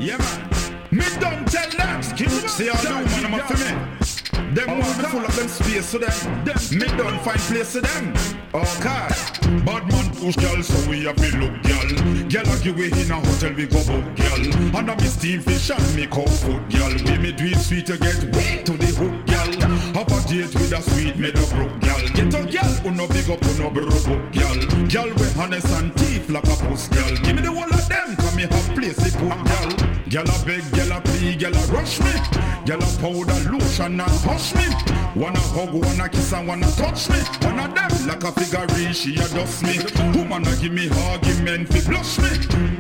Yeah, man. Me don't tell them. See how the woman I'm for me. Them want me full of them space to them. Me don't find place to them. Okay. Bad man push girl, so we have to look girl. Girl like you we in a hotel we go book girl. And I me steam fish and me cook food girl. Give me do it sweet to get way to the hook girl. Have a date with a sweet made up broke girl. Get a girl who no big up who no broke girl. Girl with honest and teeth like a puss girl. Give me the whole of them, come me have place to put girl. Girl a beg, girl a plea, girl a rush me. Girl a powder lotion and hush me. Wanna hug, wanna kiss and wanna touch me. One of them like a figurine, she a dust me. Woman a give me argument fi blush me.